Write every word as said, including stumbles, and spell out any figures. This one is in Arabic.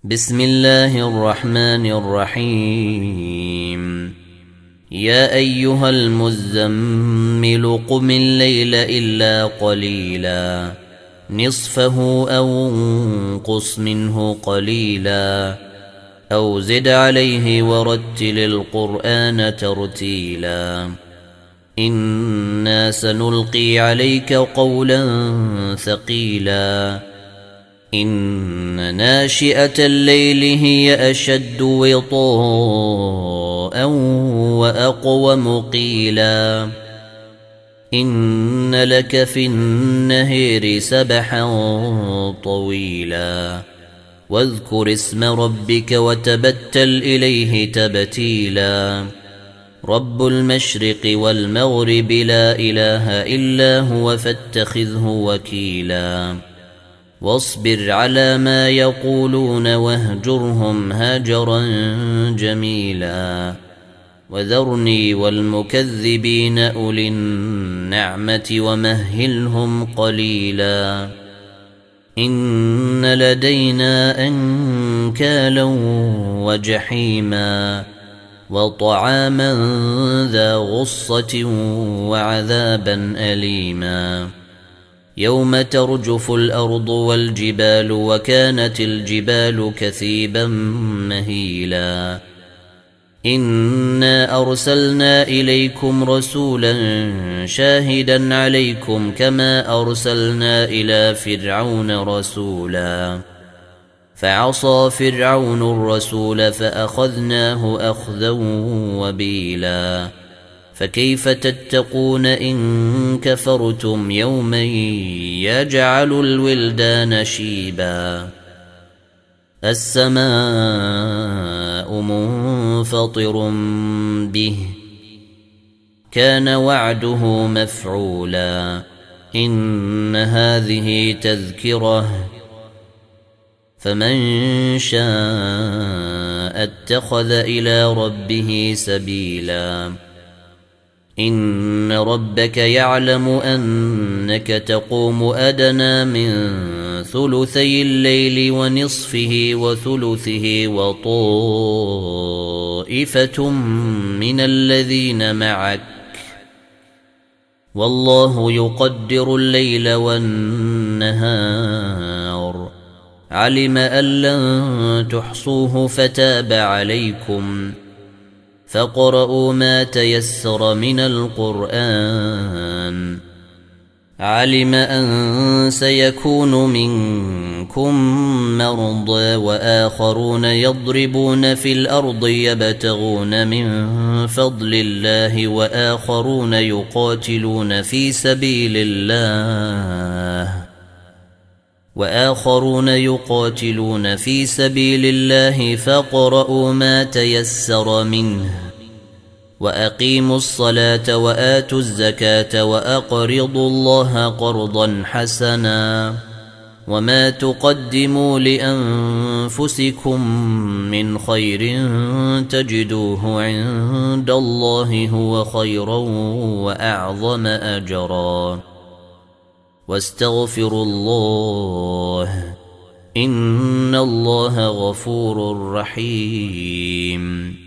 بسم الله الرحمن الرحيم يا أيها المزمل قم الليل إلا قليلا نصفه أو انقص منه قليلا أو زد عليه ورتل القرآن ترتيلا إنا سنلقي عليك قولا ثقيلا إن ناشئة الليل هي أشد وطاء وأقوم قيلا إن لك في النهر سبحا طويلا واذكر اسم ربك وتبتل إليه تبتيلا رب المشرق والمغرب لا إله إلا هو فاتخذه وكيلا واصبر على ما يقولون واهجرهم هاجرا جميلا وذرني والمكذبين أولي النعمة ومهلهم قليلا إن لدينا أنكالا وجحيما وطعاما ذا غصة وعذابا أليما يوم ترجف الأرض والجبال وكانت الجبال كثيبا مهيلا إنا أرسلنا إليكم رسولا شاهدا عليكم كما أرسلنا إلى فرعون رسولا فعصى فرعون الرسول فأخذناه أخذا وبيلا فكيف تتقون إن كفرتم يوما يجعل الولدان شيبا السماء منفطر به كان وعده مفعولا إن هذه تذكرة فمن شاء اتخذ إلى ربه سبيلا إن ربك يعلم أنك تقوم أدنى من ثلثي الليل ونصفه وثلثه وطائفة من الذين معك والله يقدر الليل والنهار علم أن لن تحصوه فتاب عليكم فاقرؤوا ما تيسر من القرآن علم أن سيكون منكم مرضى وآخرون يضربون في الأرض يبتغون من فضل الله وآخرون يقاتلون في سبيل الله وآخرون يقاتلون في سبيل الله فاقرؤوا ما تيسر منه وأقيموا الصلاة وآتوا الزكاة وأقرضوا الله قرضا حسنا وما تقدموا لأنفسكم من خير تجدوه عند الله هو خيرا وأعظم أجرا واستغفروا الله إن الله غفور رحيم